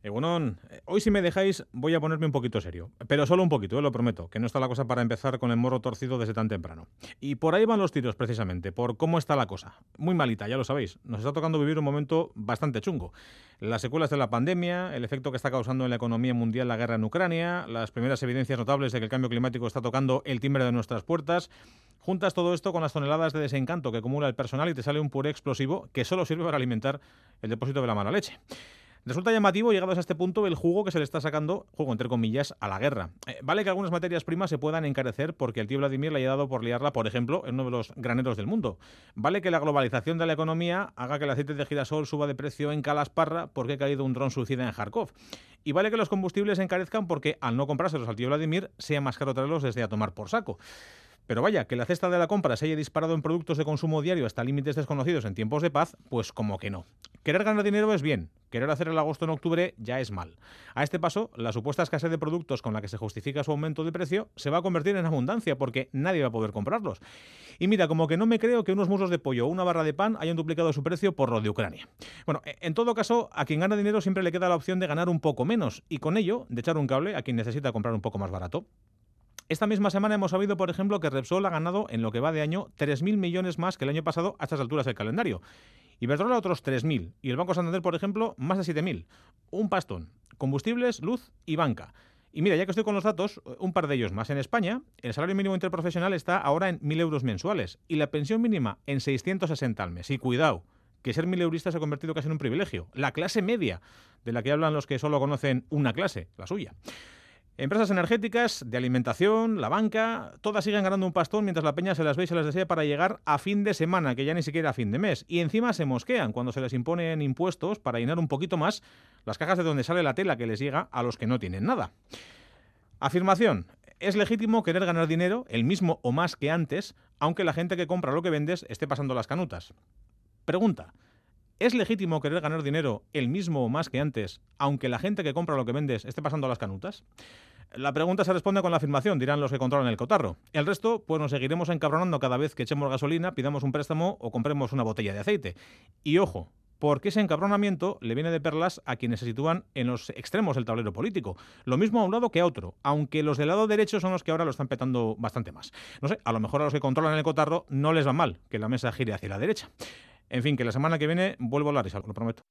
Egunon, hoy si me dejáis voy a ponerme un poquito serio, pero solo un poquito, lo prometo, que no está la cosa para empezar con el morro torcido desde tan temprano. Y por ahí van los tiros precisamente, por cómo está la cosa. Muy malita, ya lo sabéis, nos está tocando vivir un momento bastante chungo. Las secuelas de la pandemia, el efecto que está causando en la economía mundial la guerra en Ucrania, las primeras evidencias notables de que el cambio climático está tocando el timbre de nuestras puertas. Juntas todo esto con las toneladas de desencanto que acumula el personal y te sale un puré explosivo que solo sirve para alimentar el depósito de la mala leche. Resulta llamativo, llegados a este punto, el jugo que se le está sacando, jugo entre comillas, a la guerra. Vale que algunas materias primas se puedan encarecer porque el tío Vladimir le haya dado por liarla, por ejemplo, en uno de los graneros del mundo. Vale que la globalización de la economía haga que el aceite de girasol suba de precio en Calasparra porque ha caído un dron suicida en Kharkov. Y vale que los combustibles se encarezcan porque, al no comprárselos al tío Vladimir, sea más caro traerlos desde a tomar por saco. Pero vaya, que la cesta de la compra se haya disparado en productos de consumo diario hasta límites desconocidos en tiempos de paz, pues como que no. Querer ganar dinero es bien, querer hacer el agosto en octubre ya es mal. A este paso, la supuesta escasez de productos con la que se justifica su aumento de precio se va a convertir en abundancia porque nadie va a poder comprarlos. Y mira, como que no me creo que unos muslos de pollo o una barra de pan hayan duplicado su precio por lo de Ucrania. Bueno, en todo caso, a quien gana dinero siempre le queda la opción de ganar un poco menos y con ello de echar un cable a quien necesita comprar un poco más barato. Esta misma semana hemos sabido, por ejemplo, que Repsol ha ganado en lo que va de año 3.000 millones más que el año pasado a estas alturas del calendario. Iberdrola otros 3.000 y el Banco Santander, por ejemplo, más de 7.000. Un pastón. Combustibles, luz y banca. Y mira, ya que estoy con los datos, un par de ellos más. En España, el salario mínimo interprofesional está ahora en 1.000 euros mensuales y la pensión mínima en 660 al mes. Y cuidado, que ser mileurista se ha convertido casi en un privilegio. La clase media, de la que hablan los que solo conocen una clase, la suya. Empresas energéticas, de alimentación, la banca, todas siguen ganando un pastón mientras la peña se las ve y se las desea para llegar a fin de semana, que ya ni siquiera a fin de mes. Y encima se mosquean cuando se les imponen impuestos para llenar un poquito más las cajas de donde sale la tela que les llega a los que no tienen nada. Afirmación. Es legítimo querer ganar dinero, el mismo o más que antes, aunque la gente que compra lo que vendes esté pasando las canutas. Pregunta. ¿Es legítimo querer ganar dinero el mismo o más que antes, aunque la gente que compra lo que vendes esté pasando las canutas? La pregunta se responde con la afirmación, dirán los que controlan el cotarro. El resto, pues nos seguiremos encabronando cada vez que echemos gasolina, pidamos un préstamo o compremos una botella de aceite. Y ojo, porque ese encabronamiento le viene de perlas a quienes se sitúan en los extremos del tablero político. Lo mismo a un lado que a otro, aunque los del lado derecho son los que ahora lo están petando bastante más. No sé, a lo mejor a los que controlan el cotarro no les va mal que la mesa gire hacia la derecha. En fin, que la semana que viene vuelvo a la risa, lo prometo.